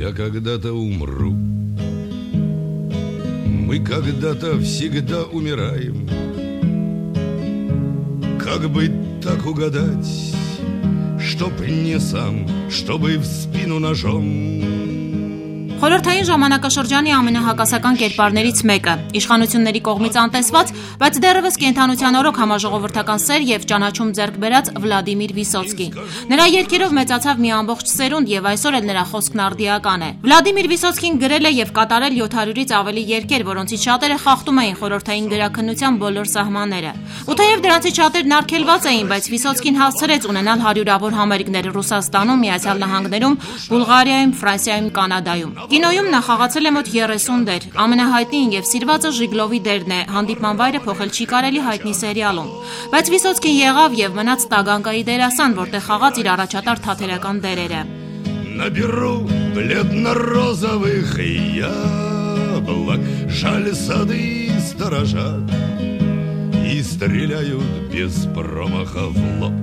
Я когда-то умру. Мы когда-то всегда умираем. Как бы так угадать, чтоб не сам, чтобы в спину ножом. Խորհրդային ժամանակաշրջանի ամենահակասական կերպարներից մեկը, իշխանությունների կողմից անտեսված, բայց դեռևս կենդանության օրոք համաժողովրդական սեր եւ ճանաչում ձեռք բերած Վլադիմիր Վիսոցկի։ Նրա երգերով մեծացավ մի ամբողջ սերունդ եւ այսօր էլ նրա խոսքն արդիական է։ Վլադիմիր Վիսոցկին գրել է եւ կատարել 700-ից ավելի երգեր, որոնցից շատերը խախտում էին խորհրդային գրաքննության բոլոր սահմանները։ Ու թեև դրանցից շատերն արգելված էին, բայց Վիսոցկին հասցրեց ունենալ հարյուրավոր համերգներ Ռուսաստանում, Միացյալ Նահանգներում, Բուլղարիայում, Ֆրանսիայում, Կանադայում։ Կինոյում նա խաղացել է մոտ 30 դեր, ամենահայտնին եւ սիրվածը Ժիգլովի դերն է, հանդիպման վայրը փոխել չի կարելի հայտնի սերիալում։ Բայց Վիսոցկին եղավ եւ մնաց Տագանկայի դերասան, որտեղ խաղաց իր առաջատար թատերական դերերը։ Наберу бледно-розовых яблок, жаль сады сторожат и стреляют без промаха в лоб.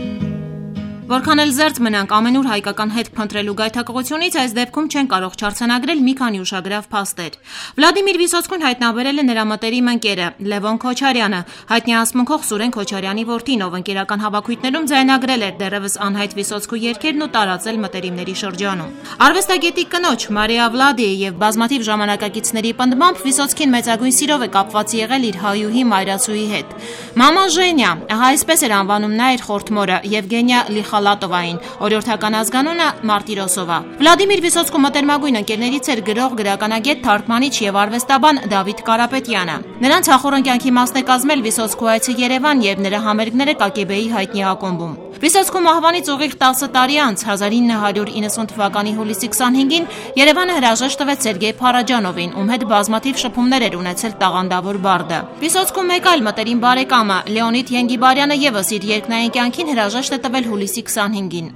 Որքան էլ զերծ մնանք ամենուր հայկական հետ փնտրելու գայթակղությունից, այս դեպքում չեն կարող չարձանագրել մի քանի ուշագրավ փաստեր։ Վլադիմիր Վիսոցկուն հայտնաբերել է նրա մտերիմ ընկերը Լևոն Քոչարյանը, հայտնի ասմունքող Սուրեն Քոչարյանի որդին, ով ընկերական հավաքույթներում ձայնագրել էր դեռևս անհայտ Վիսոցկու երգերն ու տարածել մտերիմների շրջանում։ Արվեստագետի կնոջ Մարիա Վլադիի եւ բազմաթիվ ժամանակակիցների պնդմամբ Վիսոցկին մեծագույն սիրով է կապված եղել իր հայուհի Մայրացուի հետ։ Մամա Ժենյա, ահա այսպես էր անվանում նա իր խորթմորը, Եվգենիա Լիխալատովային, օրիորդական ազգանունը Մարտիրոսովա։ Վլադիմիր Վիսոցկու մտերմագույն ընկերներից էր գրող, գրականագետ, թարգմանիչ եւ արվեստաբան Դավիթ Կարապետյանը։ Նրանց հախորն կյանքի մասն է կազմել Վիսոցկու այցը Երևան եւ նրա համերգները ԿԳԲ-ի հայտնի ակումբում։ Վիսոցկու մահվանից ուղիղ 10 տարի անց 1990 թվականի հուլիսի 25-ին Երևանը հրաժեշտ տվեց Սերգեյ Փարաջանովին, ում հետ բազմաթիվ շփումներ էր ունեցել տաղանդավոր բարդը։ Վիսոցկու մեկ այլ մտերիմ բարեկամը Լեոնիդ Ենգիբարյանը եւս իր երկնային կյանքին հրաժեշտ է տվել հուլիսի 25-ին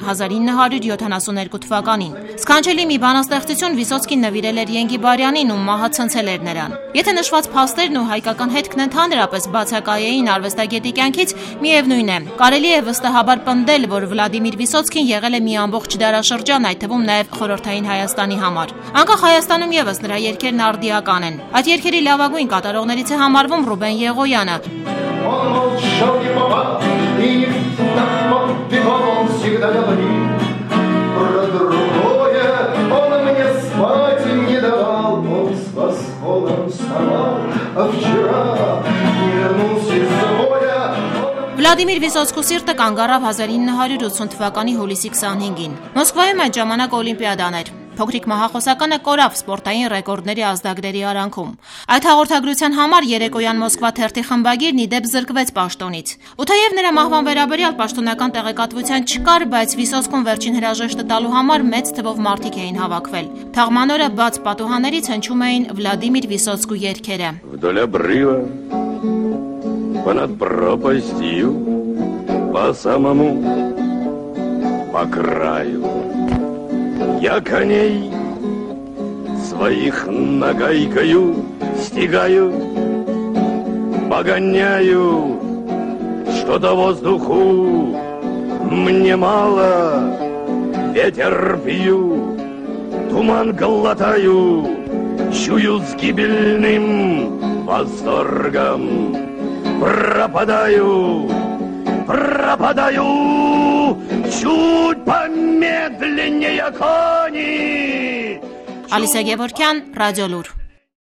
1972 թվականին։ Սքանչելի մի բանաստեղծություն Վիսոցկին նվիրել էր Ենգիբարյանին, ում մահը ցնցել էր նրան։ Եթե նշված փաստերն ու հայկական հետքն ընդհանրապես բացակայեին արվեստագետի կյանքից, միևնույն է, կարելի է վստահաբար պնդել, որ Վլադիմիր Վիսոցկին եղել է մի ամբողջ դարաշրջան, այդ թվում նաև խորհրդային Հայաստանի համար։ Անկախ Հայաստանում եւս նրա երգերն արդիական են։ Այդ երգերի լավագույն կատարողներից է համարվում Ռուբեն Եղոյանը։ Վլադիմիր Վիսոցկու սիրտը կանգ առավ 1980 թվականի հուլիսի 25-ին։ Մոսկվայում այդ ժամանակ օլիմպիադան էր։ Փոքրիկ մահախոսականը կորավ սպորտային ռեկորդների ազդագրերի արանքում։ Այդ հաղորդագրության համար երեկոյան Մոսկվա թերթի խմբագիրն ի դեպ զրկվեց պաշտոնից։ Ու թեև նրա մահվան վերաբերյալ պաշտոնական տեղեկատվության չկար, բայց Վիսոցկուն վերջին հրաժեշտը տալու համար մեծ թվով մարդիկ էին հավաքվել։ Թաղման օրը բաց պատուհաններից հնչում էին Վլադիմիր Վիսոցկու երգերը։ Вдоль обрыва, понад пропастью, по самому, по краю. Я коней своих нагайкою стигаю, погоняю, что-то воздуху мне мало, ветер пью, туман глотаю, чую с гибельным восторгом, пропадаю, чуть помедленнее кони. Ալիսա Գևորգյան, Ռադիոլուր։